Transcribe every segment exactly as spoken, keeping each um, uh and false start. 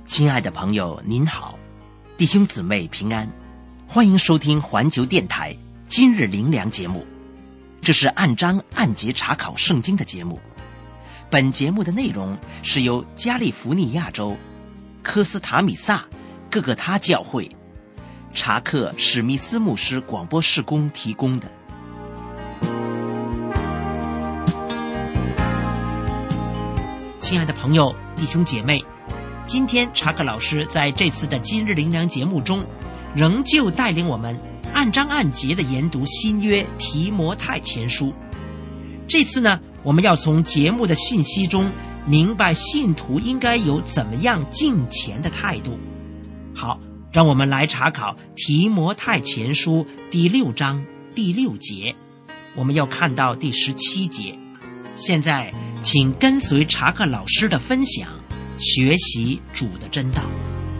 亲爱的朋友您好，弟兄姊妹平安，欢迎收听环球电台今日灵粮节目。这是按章按节查考圣经的节目。本节目的内容是由加利福尼亚州科斯塔米萨各个他教会查克史密斯牧师广播事工提供的。亲爱的朋友弟兄姐妹，今天查克老师在这次的今日灵粮节目中仍旧带领我们按章按节的研读新约提摩太前书。这次呢，我们要从节目的信息中明白信徒应该有怎么样敬虔的态度。好，让我们来查考提摩太前书第六章第六节，我们要看到第十七节。现在请跟随查克老师的分享，学习主的真道。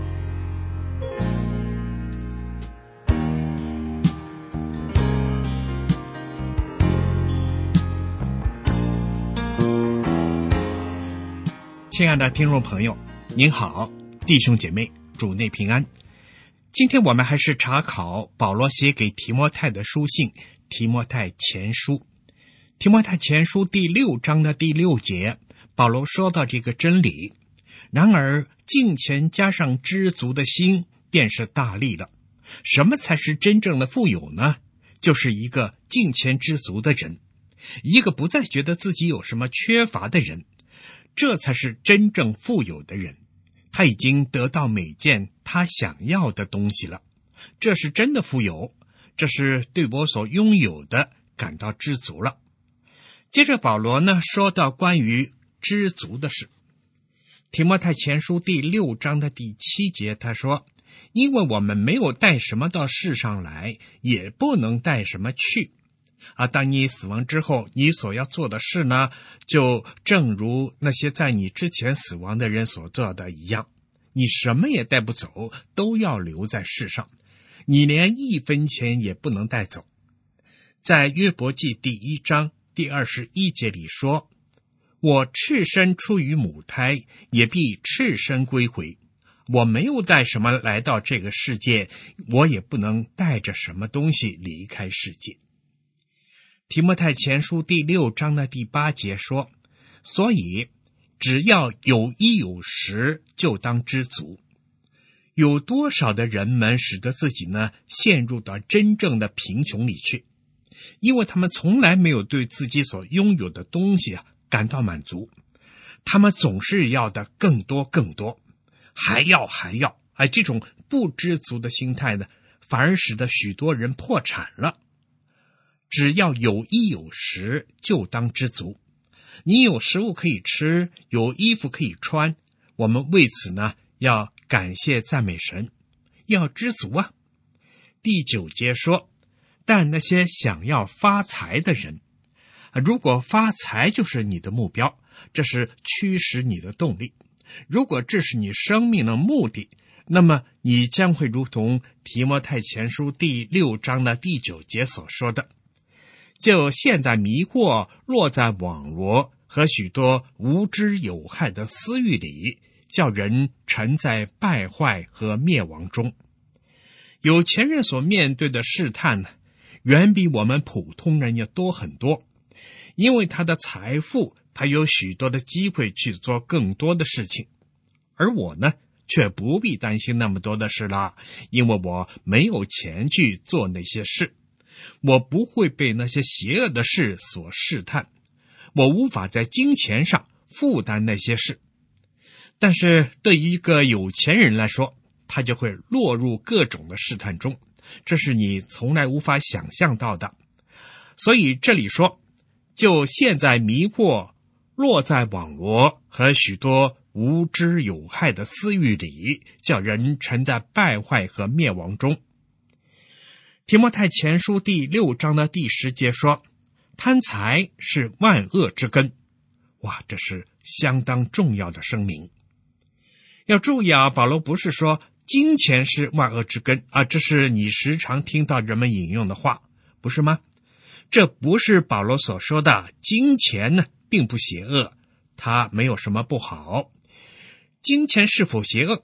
亲爱的听众朋友，您好，弟兄姐妹，主内平安。今天我们还是查考保罗写给提摩太的书信，提摩太前书。提摩太前书第六章的第六节，保罗说到这个真理：然而敬虔加上知足的心，便是大利了。什么才是真正的富有呢？就是一个敬虔知足的人，一个不再觉得自己有什么缺乏的人，这才是真正富有的人。他已经得到每件他想要的东西了，这是真的富有，这是对我所拥有的感到知足了。接着保罗呢说到关于知足的事。提摩太前书第六章的第七节，他说：因为我们没有带什么到世上来，也不能带什么去啊，当你死亡之后，你所要做的事呢，就正如那些在你之前死亡的人所做的一样，你什么也带不走，都要留在世上，你连一分钱也不能带走。在约伯记第一章第二十一节里说：我赤身出于母胎，也必赤身归回。我没有带什么来到这个世界，我也不能带着什么东西离开世界。提摩太前书第六章的第八节说：所以只要有衣有食，就当知足。有多少的人们使得自己呢陷入到真正的贫穷里去，因为他们从来没有对自己所拥有的东西啊感到满足，他们总是要的更多更多，还要还要，哎，这种不知足的心态呢，反而使得许多人破产了。只要有衣有食，就当知足。你有食物可以吃，有衣服可以穿，我们为此呢要感谢赞美神，要知足啊。第九节说：但那些想要发财的人，如果发财就是你的目标，这是驱使你的动力，如果这是你生命的目的，那么你将会如同提摩太前书第六章的第九节所说的，就现在迷惑落在网罗和许多无知有害的私欲里，叫人沉在败坏和灭亡中。有钱人所面对的试探呢，远比我们普通人要多很多，因为他的财富，他有许多的机会去做更多的事情。而我呢，却不必担心那么多的事了，因为我没有钱去做那些事，我不会被那些邪恶的事所试探，我无法在金钱上负担那些事。但是对于一个有钱人来说，他就会落入各种的试探中，这是你从来无法想象到的。所以这里说，就现在迷惑落在网罗和许多无知有害的私欲里，叫人沉在败坏和灭亡中。提摩太前书第六章的第十节说：贪财是万恶之根。哇，这是相当重要的声明。要注意啊，保罗不是说金钱是万恶之根啊，这是你时常听到人们引用的话，不是吗？这不是保罗所说的金钱呢并不邪恶，它没有什么不好。金钱是否邪恶，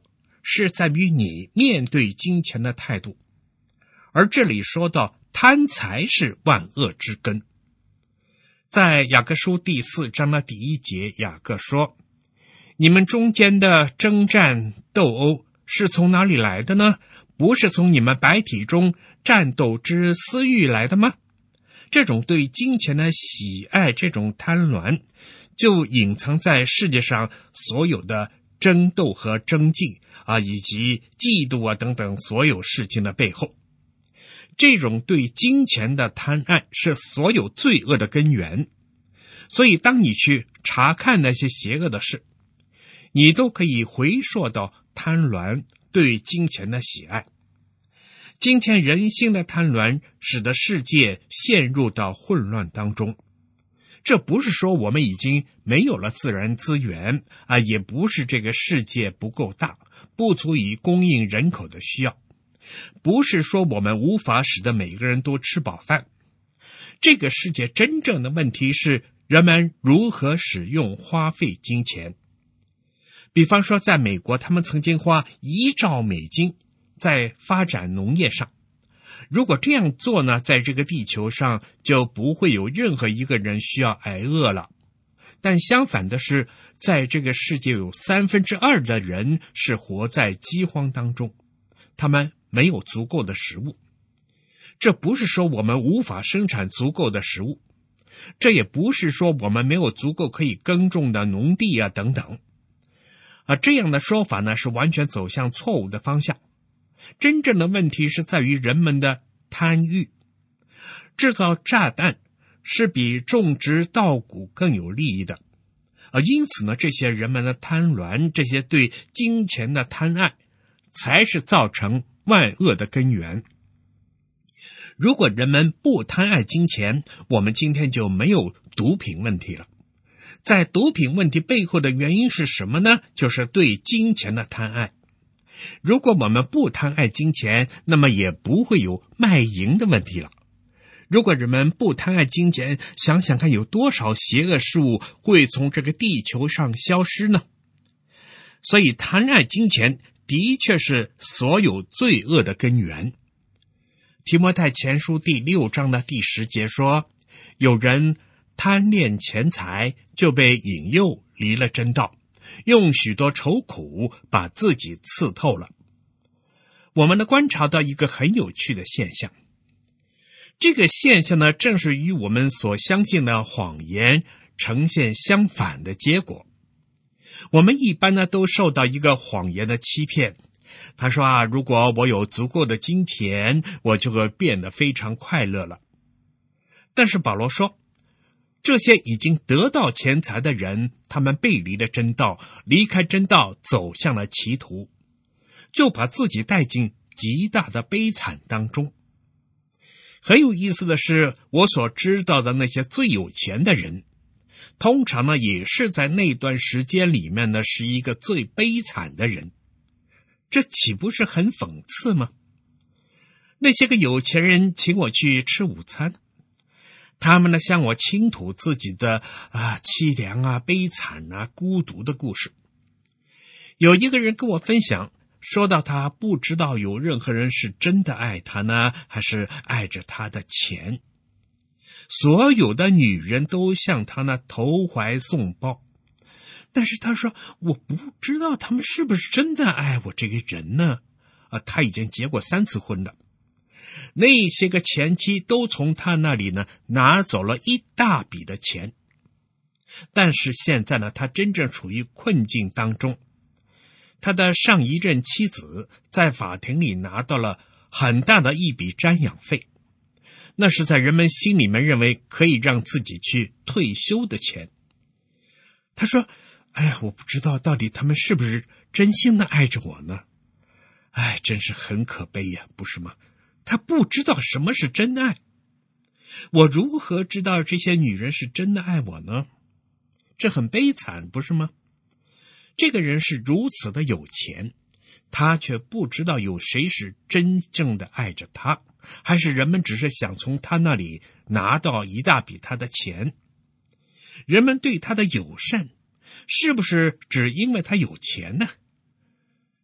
是在于你面对金钱的态度。而这里说到贪财是万恶之根。在雅各书第四章的第一节，雅各说，你们中间的征战斗殴是从哪里来的呢？不是从你们白体中战斗之私欲来的吗？这种对金钱的喜爱，这种贪婪，就隐藏在世界上所有的争斗和争竞啊，以及嫉妒啊等等所有事情的背后。这种对金钱的贪爱是所有罪恶的根源。所以当你去查看那些邪恶的事，你都可以回溯到贪婪对金钱的喜爱。今天人心的贪婪使得世界陷入到混乱当中。这不是说我们已经没有了自然资源啊，也不是这个世界不够大，不足以供应人口的需要，不是说我们无法使得每个人都吃饱饭。这个世界真正的问题是人们如何使用花费金钱。比方说在美国，他们曾经花一兆美金在发展农业上。如果这样做呢，在这个地球上就不会有任何一个人需要挨饿了。但相反的是，在这个世界有三分之二的人是活在饥荒当中，他们没有足够的食物。这不是说我们无法生产足够的食物，这也不是说我们没有足够可以耕种的农地啊等等。而这样的说法呢，是完全走向错误的方向。真正的问题是在于人们的贪欲。制造炸弹是比种植稻谷更有利益的，而因此呢，这些人们的贪婪，这些对金钱的贪爱，才是造成万恶的根源。如果人们不贪爱金钱，我们今天就没有毒品问题了。在毒品问题背后的原因是什么呢？就是对金钱的贪爱。如果我们不贪爱金钱，那么也不会有卖淫的问题了。如果人们不贪爱金钱，想想看有多少邪恶事物会从这个地球上消失呢？所以贪爱金钱的确是所有罪恶的根源。提摩太前书第六章的第十节说，有人贪恋钱财，就被引诱离了真道，用许多愁苦把自己刺透了。我们能观察到一个很有趣的现象，这个现象呢，正是与我们所相信的谎言呈现相反的结果。我们一般呢都受到一个谎言的欺骗。他说啊，如果我有足够的金钱，我就会变得非常快乐了。但是保罗说，这些已经得到钱财的人，他们背离了真道，离开真道，走向了歧途，就把自己带进极大的悲惨当中。很有意思的是，我所知道的那些最有钱的人，通常呢也是在那段时间里面呢是一个最悲惨的人。这岂不是很讽刺吗？那些个有钱人请我去吃午餐，他们呢向我倾吐自己的啊凄凉啊、悲惨啊、孤独的故事。有一个人跟我分享，说到他不知道有任何人是真的爱他呢，还是爱着他的钱。所有的女人都向他呢投怀送抱，但是他说，我不知道他们是不是真的爱我这个人呢？啊，他已经结过三次婚了。那些个前妻都从他那里呢拿走了一大笔的钱，但是现在呢，他真正处于困境当中。他的上一任妻子在法庭里拿到了很大的一笔瞻仰费，那是在人们心里面认为可以让自己去退休的钱。他说，哎呀，我不知道到底他们是不是真心的爱着我呢？哎，真是很可悲呀，不是吗？他不知道什么是真爱。我如何知道这些女人是真的爱我呢？这很悲惨，不是吗？这个人是如此的有钱，他却不知道有谁是真正的爱着他，还是人们只是想从他那里拿到一大笔他的钱。人们对他的友善，是不是只因为他有钱呢？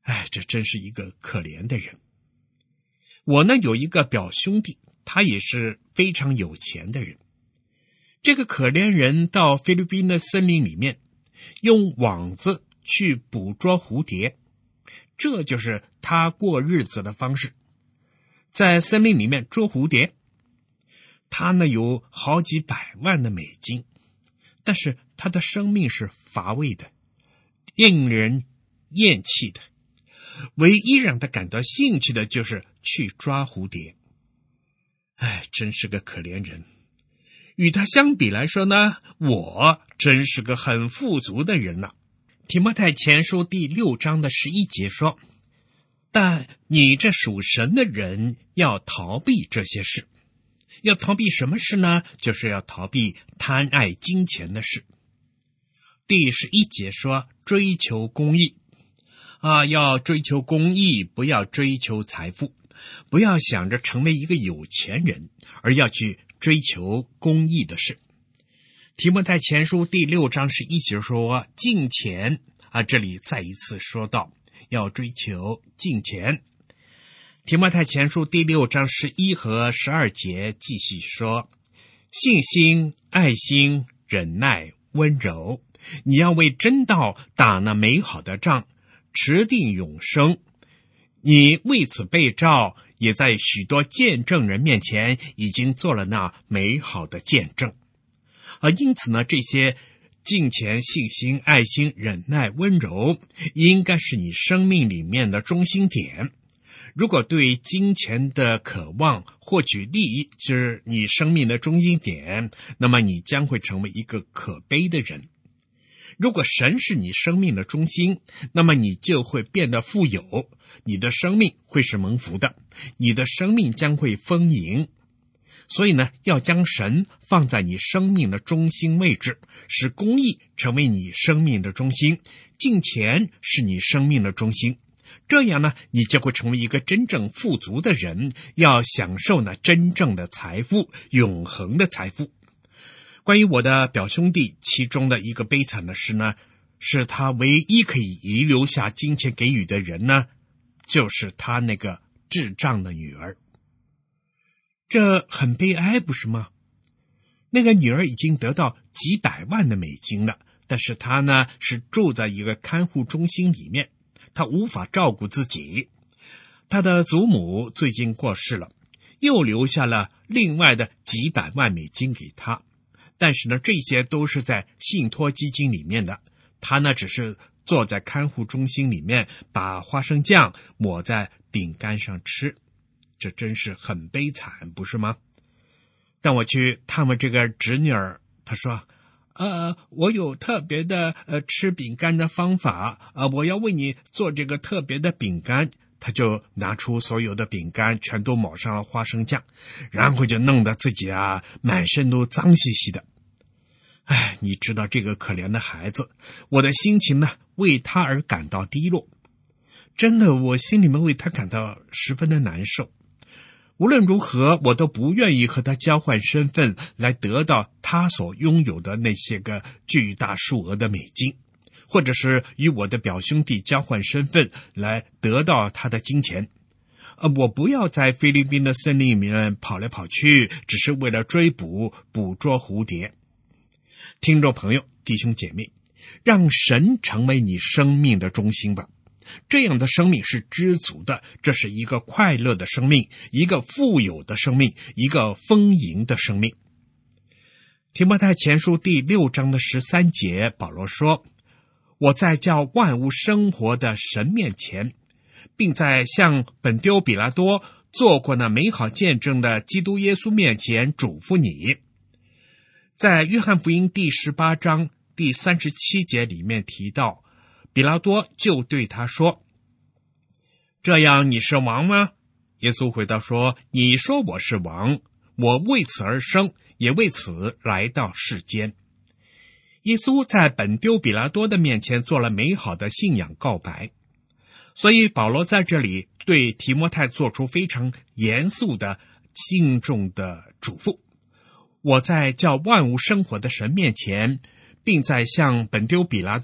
哎，这真是一个可怜的人。我呢有一个表兄弟，他也是非常有钱的人。这个可怜人到菲律宾的森林里面，用网子去捕捉蝴蝶，这就是他过日子的方式。在森林里面捉蝴蝶，他呢有好几百万的美金，但是他的生命是乏味的，令人厌弃的。唯一让他感到兴趣的就是去抓蝴蝶。哎，真是个可怜人。与他相比来说呢，我真是个很富足的人了。提摩太前书第六章的十一节说，但你这属神的人要逃避这些事。要逃避什么事呢？就是要逃避贪爱金钱的事。第十一节说，追求公义啊，要追求公义，不要追求财富，不要想着成为一个有钱人，而要去追求公义的事。提摩太前书第六章十一节说，敬钱啊，这里再一次说到要追求敬钱。提摩太前书第六章十一和十二节继续说，信心、爱心、忍耐、温柔，你要为真道打那美好的仗，持定永生。你为此被召，也在许多见证人面前已经做了那美好的见证。而因此呢，这些敬虔、信心、爱心、忍耐、温柔，应该是你生命里面的中心点。如果对金钱的渴望、获取利益是你生命的中心点，那么你将会成为一个可悲的人。如果神是你生命的中心，那么你就会变得富有，你的生命会是蒙福的，你的生命将会丰盈。所以呢，要将神放在你生命的中心位置，使公义成为你生命的中心，敬虔是你生命的中心。这样呢，你就会成为一个真正富足的人，要享受那真正的财富，永恒的财富。关于我的表兄弟，其中的一个悲惨的事呢，是他唯一可以遗留下金钱给予的人呢，就是他那个智障的女儿。这很悲哀，不是吗？那个女儿已经得到几百万的美金了，但是她呢，是住在一个看护中心里面，她无法照顾自己。她的祖母最近过世了，又留下了另外的几百万美金给她。但是呢，这些都是在信托基金里面的，她呢只是坐在看护中心里面，把花生酱抹在饼干上吃。这真是很悲惨，不是吗？当我去探问这个侄女儿，她说，呃，我有特别的呃吃饼干的方法，呃，我要为你做这个特别的饼干。她就拿出所有的饼干，全都抹上了花生酱，然后就弄得自己啊满身都脏兮兮的。哎，你知道这个可怜的孩子，我的心情呢为他而感到低落。真的，我心里面为他感到十分的难受。无论如何，我都不愿意和他交换身份来得到他所拥有的那些个巨大数额的美金，或者是与我的表兄弟交换身份来得到他的金钱。呃，我不要在菲律宾的森林里面跑来跑去，只是为了追捕、捕捉蝴蝶。听众朋友、弟兄姐妹，让神成为你生命的中心吧。这样的生命是知足的，这是一个快乐的生命，一个富有的生命，一个丰盈的生命。提摩太前书第六章的十三节，保罗说，我在叫万物生活的神面前，并在向本丢比拉多做过那美好见证的基督耶稣面前嘱咐你。在约翰福音第十八章第三十七节里面提到，比拉多就对他说，这样你是王吗？耶稣回答说，你说我是王，我为此而生，也为此来到世间。耶稣在本丢比拉多的面前做了美好的信仰告白，所以保罗在这里对提摩太做出非常严肃的敬重的嘱咐。我在叫万物生活的神面前，并在向本丢比拉多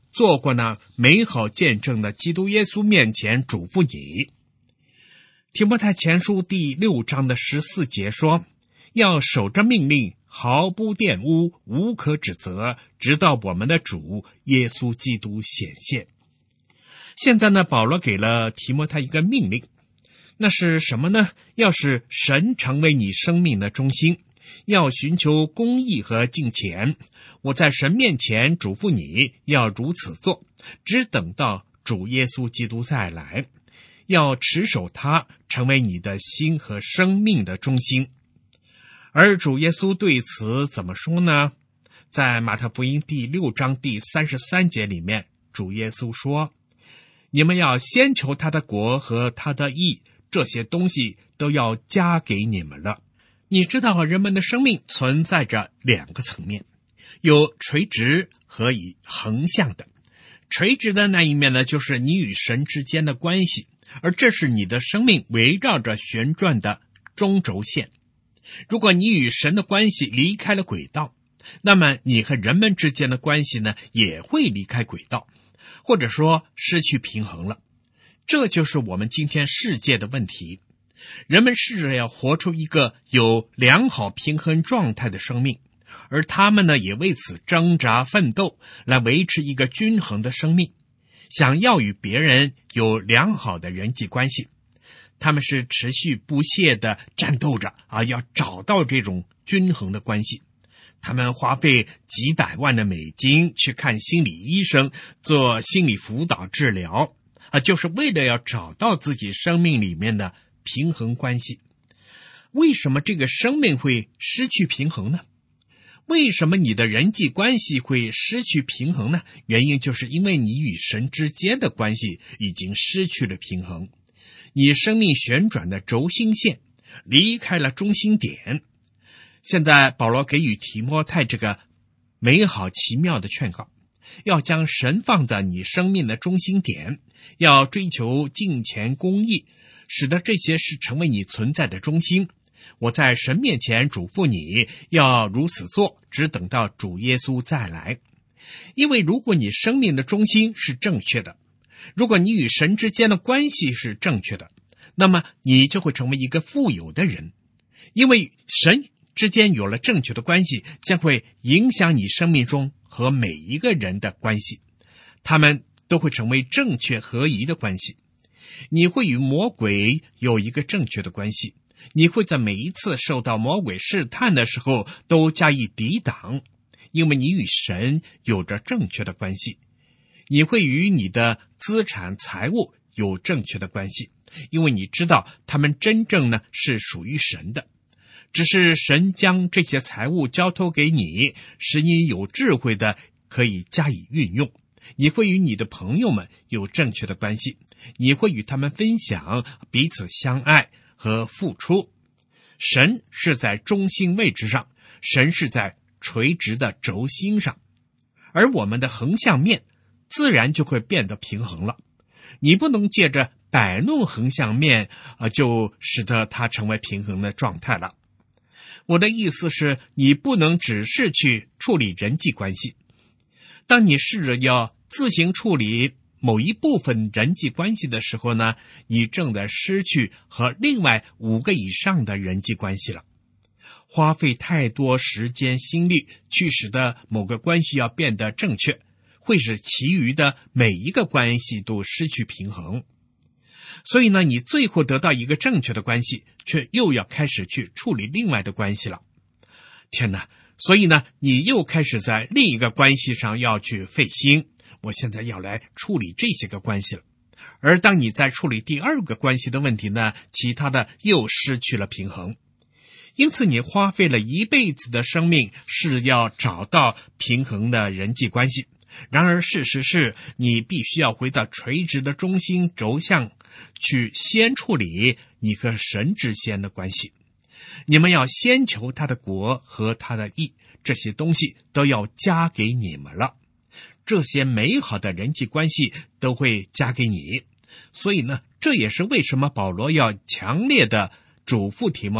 做过那美好见证的基督耶稣面前嘱咐你。提摩太前书第六章的十四节说，要守着命令，毫不玷污，无可指责，直到我们的主耶稣基督显现。现在呢，保罗给了提摩太一个命令，那是什么呢？要使神成为你生命的中心，要寻求公义和敬虔。我在神面前嘱咐你要如此做，只等到主耶稣基督再来，要持守他，成为你的心和生命的中心。而主耶稣对此怎么说呢？在马太福音第六章第三十三节里面，主耶稣说，你们要先求他的国和他的义，这些东西都要加给你们了。你知道人们的生命存在着两个层面，有垂直和以横向的。垂直的那一面呢，就是你与神之间的关系，而这是你的生命围绕着旋转的中轴线。如果你与神的关系离开了轨道，那么你和人们之间的关系呢，也会离开轨道，或者说失去平衡了。这就是我们今天世界的问题。人们试着要活出一个有良好平衡状态的生命，而他们呢，也为此挣扎奋斗，来维持一个均衡的生命，想要与别人有良好的人际关系。他们是持续不懈地战斗着啊，要找到这种均衡的关系。他们花费几百万的美金去看心理医生，做心理辅导治疗啊，就是为了要找到自己生命里面的平衡关系。为什么这个生命会失去平衡呢？为什么你的人际关系会失去平衡呢？原因就是因为你与神之间的关系已经失去了平衡，你生命旋转的轴心线离开了中心点。现在保罗给予提摩太这个美好奇妙的劝告，要将神放在你生命的中心点，要追求敬虔公义，使得这些事成为你存在的中心。我在神面前嘱咐你要如此做，只等到主耶稣再来。因为如果你生命的中心是正确的，如果你与神之间的关系是正确的，那么你就会成为一个富有的人。因为神之间有了正确的关系，将会影响你生命中和每一个人的关系，他们都会成为正确合宜的关系。你会与魔鬼有一个正确的关系，你会在每一次受到魔鬼试探的时候都加以抵挡，因为你与神有着正确的关系。你会与你的资产财物有正确的关系，因为你知道他们真正呢是属于神的，只是神将这些财物交托给你，使你有智慧的可以加以运用。你会与你的朋友们有正确的关系，你会与他们分享，彼此相爱和付出。神是在中心位置上，神是在垂直的轴心上，而我们的横向面自然就会变得平衡了。你不能借着摆弄横向面，呃，就使得它成为平衡的状态了。我的意思是，你不能只是去处理人际关系。当你试着要自行处理某一部分人际关系的时候呢，你正在失去和另外五个以上的人际关系了。花费太多时间心力去使得某个关系要变得正确，会使其余的每一个关系都失去平衡。所以呢，你最后得到一个正确的关系，却又要开始去处理另外的关系了。天哪！所以呢，你又开始在另一个关系上要去费心，我现在要来处理这些个关系了。而当你在处理第二个关系的问题呢，其他的又失去了平衡。因此你花费了一辈子的生命是要找到平衡的人际关系，然而事实是你必须要回到垂直的中心轴向去先处理你和神之间的关系。你们要先求他的国和他的义，这些东西都要加给你们了。这些美好的人际关系都会加给你。所以呢，这也是为什么保罗要强烈的嘱咐提摩太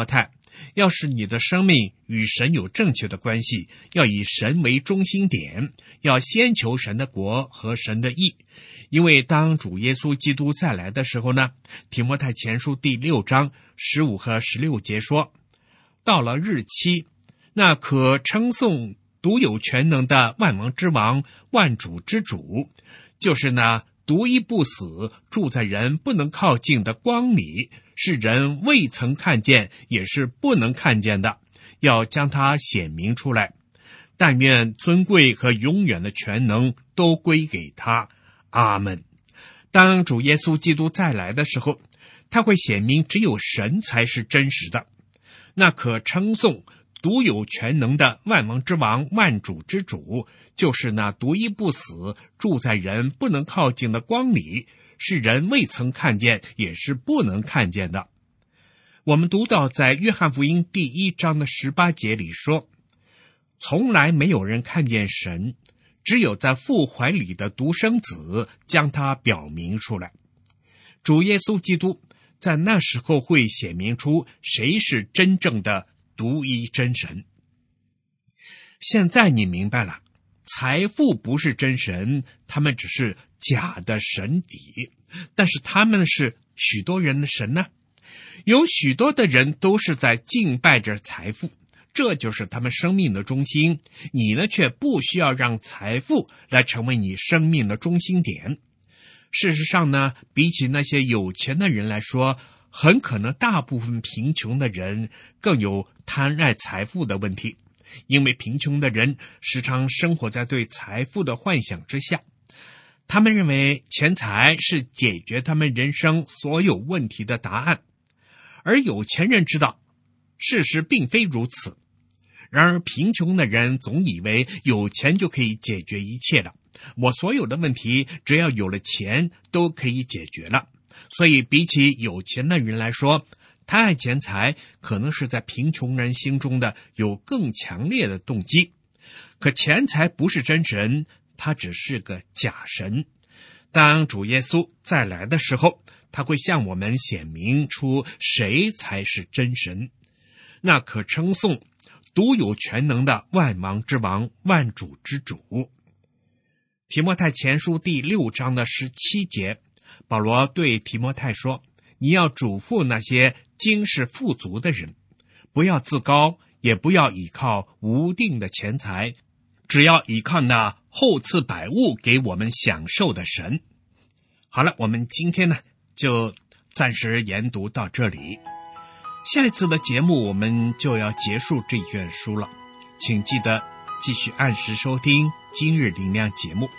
要使你的生命与神有正确的关系，要以神为中心点，要先求神的国和神的义。因为当主耶稣基督再来的时候呢，提摩太前书第六章十五和十六节说，到了日期，那可称颂独有全能的万王之王、万主之主，就是那独一不死、住在人不能靠近的光里，是人未曾看见，也是不能看见的，要将它显明出来。但愿尊贵和永远的全能都归给他。阿们。当主耶稣基督再来的时候，他会显明只有神才是真实的，那可称颂独有全能的万王之王、万主之主，就是那独一不死、住在人不能靠近的光里，是人未曾看见，也是不能看见的。我们读到在约翰福音第一章的十八节里说，从来没有人看见神，只有在父怀里的独生子将他表明出来。主耶稣基督在那时候会显明出谁是真正的独一真神。现在你明白了，财富不是真神，他们只是假的神底，但是他们是许多人的神呢。有许多的人都是在敬拜着财富，这就是他们生命的中心。你呢，却不需要让财富来成为你生命的中心点。事实上呢，比起那些有钱的人来说，很可能大部分贫穷的人更有贪爱财富的问题，因为贫穷的人时常生活在对财富的幻想之下。他们认为钱财是解决他们人生所有问题的答案，而有钱人知道事实并非如此。然而贫穷的人总以为有钱就可以解决一切了，我所有的问题只要有了钱都可以解决了。所以比起有钱的人来说，贪爱钱财可能是在贫穷人心中的有更强烈的动机。可钱财不是真神，它只是个假神。当主耶稣再来的时候，他会向我们显明出谁才是真神，那可称颂独有全能的万王之王、万主之主。提摩太前书第六章的十七节，保罗对提摩太说，你要嘱咐那些今世富足的人，不要自高，也不要倚靠无定的钱财，只要倚靠那厚赐百物给我们享受的神。好了，我们今天呢就暂时研读到这里，下一次的节目我们就要结束这卷书了，请记得继续按时收听今日灵粮节目。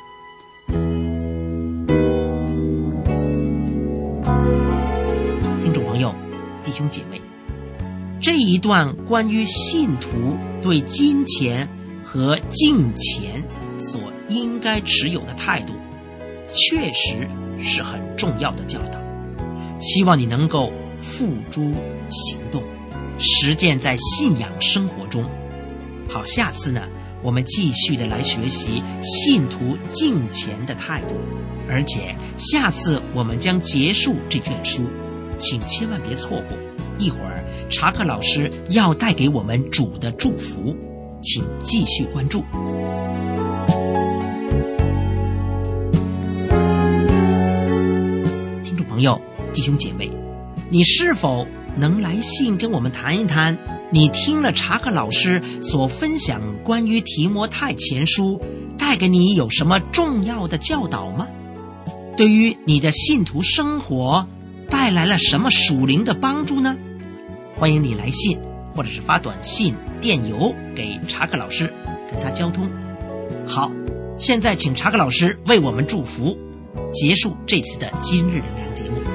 听众朋友、弟兄姐妹，这一段关于信徒对金钱和敬钱所应该持有的态度，确实是很重要的教导，希望你能够付诸行动，实践在信仰生活中。好，下次呢，我们继续的来学习信徒敬钱的态度，而且下次我们将结束这卷书，请千万别错过。一会儿查克老师要带给我们主的祝福，请继续关注。听众朋友、弟兄姐妹，你是否能来信跟我们谈一谈，你听了查克老师所分享关于提摩太前书带给你有什么重要的教导吗？对于你的信徒生活带来了什么属灵的帮助呢？欢迎你来信或者是发短信、电邮给查克老师，跟他交通。好，现在请查克老师为我们祝福，结束这次的今日灵粮节目。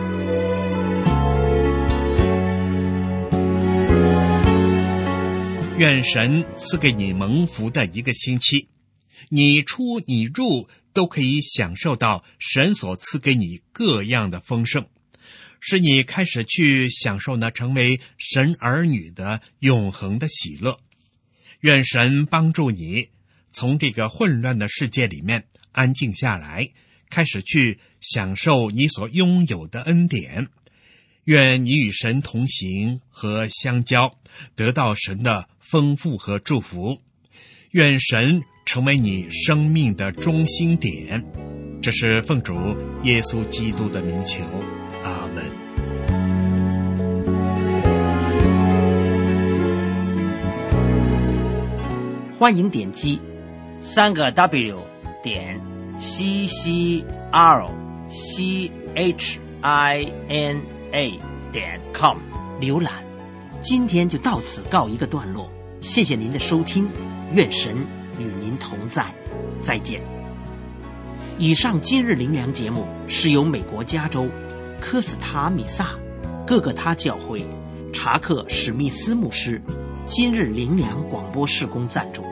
愿神赐给你蒙福的一个星期，你出你入都可以享受到神所赐给你各样的丰盛，使你开始去享受那成为神儿女的永恒的喜乐。愿神帮助你从这个混乱的世界里面安静下来，开始去享受你所拥有的恩典， 愿你与神同行和相交，得到神的丰富和祝福。愿神成为你生命的中心点。这是奉主耶稣基督的名求，阿们。 欢迎点击三个 W 点 C C R C H I N A 点 com 浏览。今天就到此告一个段落，谢谢您的收听，愿神与您同在，再见。以上今日灵粮节目是由美国加州科斯塔米萨各个他教会查克史密斯牧师今日灵粮广播事工赞助。